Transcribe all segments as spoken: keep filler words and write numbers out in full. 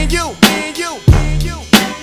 and you, me and you, me and you.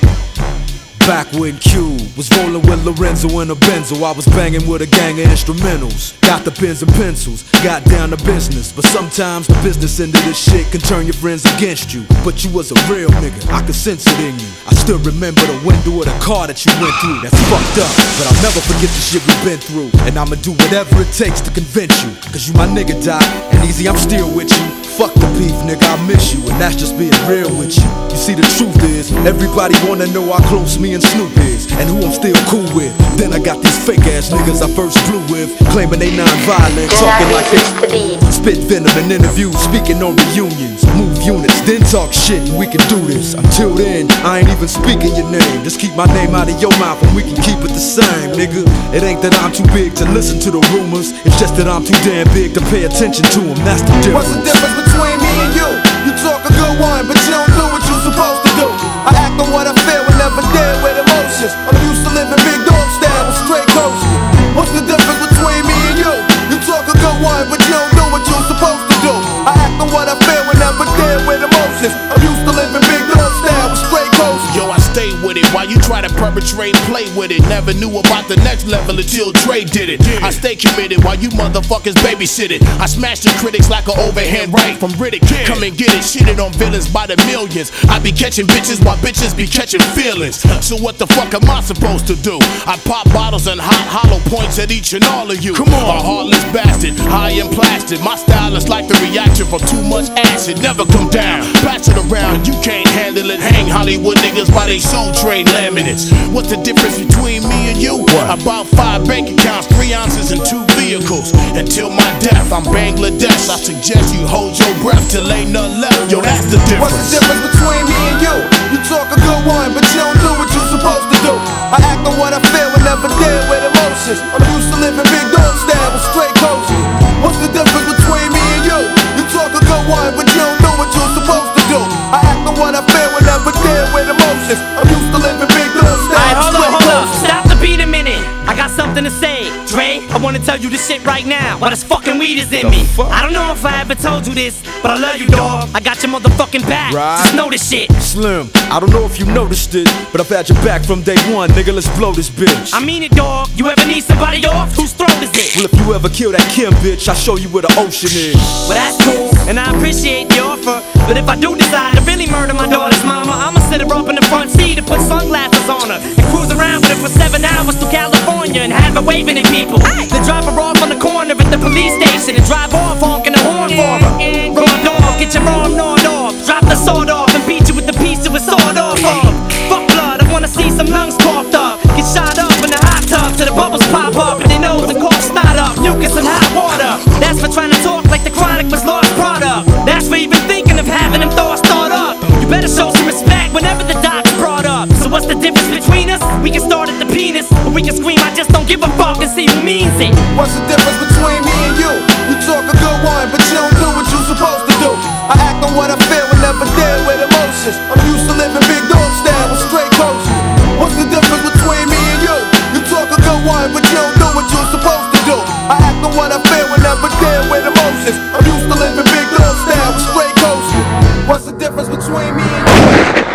Back when Q was rolling with Lorenzo in a Benzo, I was banging with a gang of instrumentals. Got the pens and pencils, got down to business. But sometimes the business end of this shit can turn your friends against you. But you was a real nigga, I could sense it in you. I still remember the window of the car that you went through. That's fucked up, but I'll never forget the shit we've been through. And I'ma do whatever it takes to convince you. Cause you my nigga, Doc, and easy, I'm still with you. Fuck the beef, nigga, I miss you, and that's just being real with you. You see, the truth is, everybody wanna know how close me and Snoop is, and who I'm still cool with. Then I got these fake ass niggas I first flew with, claiming they non-violent, talking like they spit venom in interviews, speaking on reunions, move units, then talk shit, and we can do this. Until then, I ain't even speaking your name. Just keep my name out of your mouth, and we can keep it the same, nigga. It ain't that I'm too big to listen to the rumors, it's just that I'm too damn big to pay attention to them. That's the difference. What's the difference between me and you? You talk a good one, but you don't do what you're supposed to do. I act on what I feel and never deal with emotions. I'm used to living big dog style with straight coasting. What's the difference between me and you? You talk a good one, but you don't do what you're supposed to do. I act on what I feel and never deal with emotions. I'm used to living big dog style with straight coasting. Yo, I stay with it while you try to perpetrate, play with it. Never knew about the next level until Dre did it. I stay committed while you motherfuckers babysit it. I smash the critics like an overhand right from Riddick. Come and get it, shitted on villains by the millions. I be catching bitches while bitches be catching feelings. So what the fuck am I supposed to do? I pop bottles and hot hollow points at each and all of you. Come on, a heartless bastard, high and plastic. My style is like the reaction from too much acid. Never come down, pass it around, you can't handle it. Hang Hollywood niggas by they soul train laminates. What's the difference between me and you? What? About five bank accounts, three ounces and two vehicles. Until my death, I'm Bangladesh. I suggest you hold your breath till ain't none left. Yo, that's the difference. What's the difference between me and you? You talk a good one, but you don't do what you're supposed to do. I act on what I feel and never deal with emotions. I'm used to living big dog style with straight coasting. What's the difference between me and you? You talk a good one, but you don't do what you're supposed to do. I act on what I feel and never deal with emotions. I'm used to living big dog style. Alright, hold up, hold up. Stop the beat a minute. I got something to say. Dre, I wanna tell you this shit right now. While this fucking weed is in me. I don't know if I ever told you this, but I love you, dog. I got your motherfucking back. Right. Just know this shit. Slim, I don't know if you noticed it, but I've had your back from day one, nigga. Let's blow this bitch. I mean it, dog. You ever need somebody off? Whose throat is it? Well, if you ever kill that Kim bitch, I'll show you where the ocean is. Well, that's cool, and I appreciate the offer. But if I do decide to really murder my daughter's mama, I'ma sit her up in the front seat and put sunglasses on her and cruise around with her for seven hours through California and have her waving at people. Then drop her off on the corner at the police station and drive off honking the horn for her. Raw dog, get your arm gnawed off. Drop the sword off and beat you with the piece of a sword off of. Fuck blood, I wanna see some lungs coughed up. Get shot up in the hot tub till the bubbles pop up and their nose and cough snot up. Mucus and hot water. That's for trying to talk like the Chronic was lost product. That's for even thinking of having them thoughts thought up. You better show some respect whenever the doc's brought up. So what's the difference between us? We can start at the penis, or we can scream I just don't give a fuck and see who means it. What's the difference between me and you? You talk a good one, but you don't do what you're supposed to do. I act on what I feel and never deal with emotions. I'm used to living big dog style with straight coasting. What's the difference between me and you? You talk a good one, but you don't do what you're supposed to do. I act on what I feel and never deal with emotions. I'm used to living big dog style with straight coasting. What's the difference between me and you?